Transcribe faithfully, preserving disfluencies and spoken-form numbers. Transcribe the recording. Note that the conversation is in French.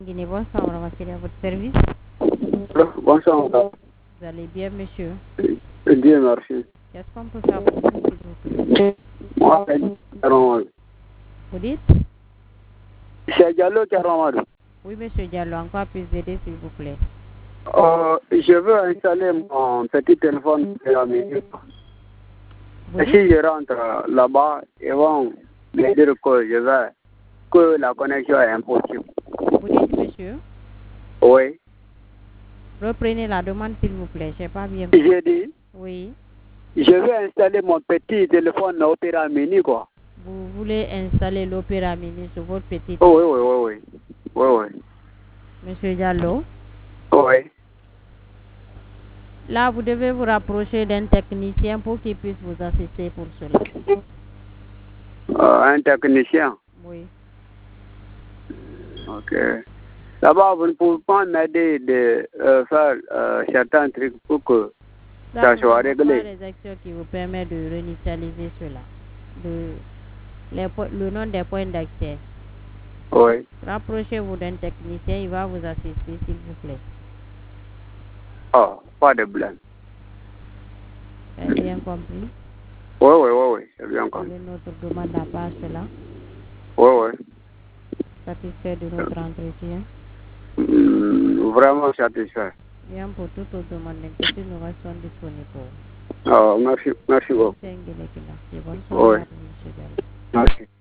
Guinée, bonsoir, on va à votre service. Bonsoir, madame. Vous allez bien, monsieur? Bien, merci. Qu'est-ce qu'on peut faire pour vous, s'il vous plaît? Moi, c'est Diallo. Vous dites? C'est Diallo Karamad. Oui, monsieur Diallo, encore plus d'aider, s'il vous plaît. Euh, je veux installer mon petit téléphone de la maison. Vous Et dites? si je rentre là-bas, ils vont me dire que je vais, que la connexion est impossible. Vous dites, monsieur? Oui. Reprenez la demande, s'il vous plaît. Je n'ai pas bien compris. J'ai dit, Oui. je veux installer mon petit téléphone Opera Mini, quoi. Vous voulez installer l'Opéra Mini sur votre petit Oh, téléphone? oui, oui, oui, oui. Oui, oui. Monsieur Diallo? Oui. Là, vous devez vous rapprocher d'un technicien pour qu'il puisse vous assister pour cela. Euh, un technicien. Oui. Ok. Là-bas, vous ne pouvez pas m'aider de euh, faire euh, certains trucs pour que Là, ça nous soit n'avons pas réglé. les actions qui vous permettent de réinitialiser cela. De, les po- le nom des points d'accès. Oui. Rapprochez-vous d'un technicien, il va vous assister, s'il vous plaît. Oh, pas de problème. Vous avez bien compris? Oui, oui, oui, oui, c'est bien Vous compris. avez notre demande à part cela. Oui, oui. Satisfait de notre entretien. Mm, vraiment satisfait. Bien, pour toute autre demande d'inquiétude, nous restons disponibles pour vous. Oh, merci, merci beaucoup. Merci, Nguélé Kina. Et bonne soirée Oui, à vous, monsieur Diallo. merci.